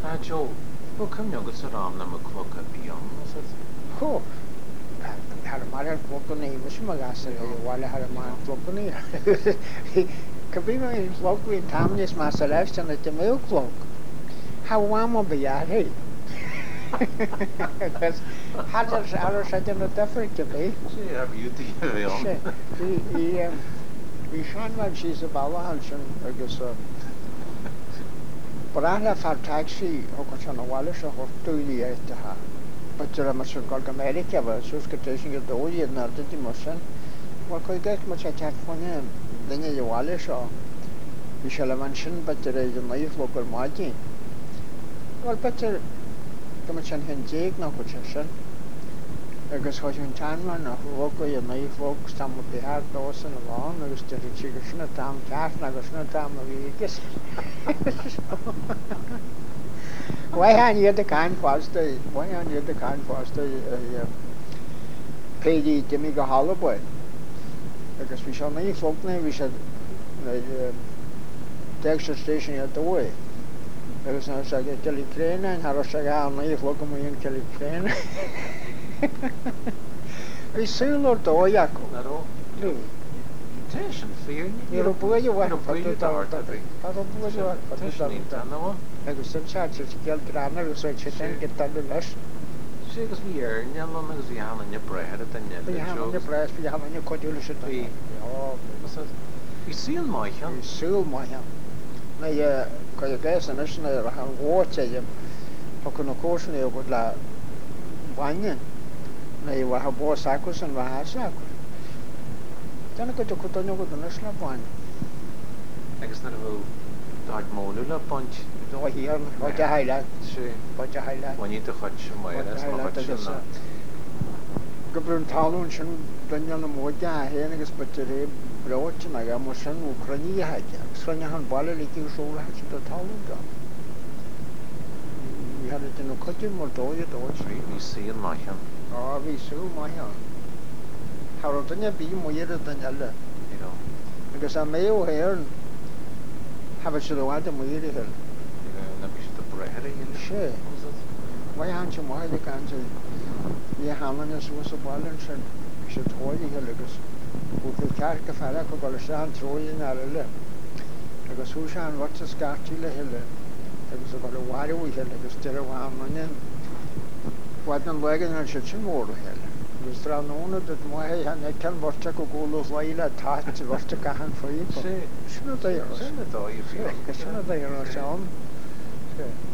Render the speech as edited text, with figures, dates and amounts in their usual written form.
Joe, who come you get around them a clock at beyond, was it? Ho. Had a mother clockony, Miss Magasa, while I had a man clockony. Cabino is local in Tamnis, my selection at the milk clock. How warm will be at it? Because Hazard's hour said in a different to be. See, have you to give it on? He shan when she's a balance, I guess. But I have had taxi, Hokosan Wallace, or 2 years to her. But there are much of America, but so skittation get the old and not the motion. Well, could get much attack for him. Then you Wallace or we shall mention, but there is a knife local margin. Well, better come and him Jake, no question. I guess what you can man of local, your knife folks, some of the hard doors and along, I was the chicken at town cat, and I was no time of weeks. Why aren't you the kind faster? Why aren't you the kind faster? Pay the Demigo Holloway. Because we shall make folk name, we should the extra station at the way. There was no Saga Kelly Crane and Harasaga, no, if local million Kelly Crane. We sail or the Oyako. Not all. Tension for you. You're a boy, you want to put it out. I don't know what you want to do. I was some charge to get grammar, so she didn't get that less. See, because we are in yellow, because we have on your bread at the net. We have on your breast, we have on your codule should be. Oh, you see in my hand. You seal my hand. Now, because you guys and us have water, you can of course you would la wine. Now, you will have more sackles and Vahasa. Then I go to Cotonou with the national wine. I guess not about Dog Molula punch. No, here, what a highlight. What a highlight. When you to hutch, my that's Gabriel Talon, Daniel Moja, Hennigas, but today, Broach, and I got more son, Ukraine had Sonyahan Bala, Liki, so has the Talon job. We had it in a cotton, or do you do it? We see in my hand. Oh, we saw my hand. How don't you be more than Yella? You know, because I may here have a sort of water, we eat it. The bread, sure. Why aren't you more the country? Yeah, Hammond was a balance and should hold you here, because who could carry a fella could go down throw in our lip. Because who shall watch a scotchy hill? There was about a water we had, like a still one money. What not wagon and such a more hill. It was thrown on that my and I can watch a go of while at touch to watch the for you. Sure, not there. Send it all, you feel. It's not there or so.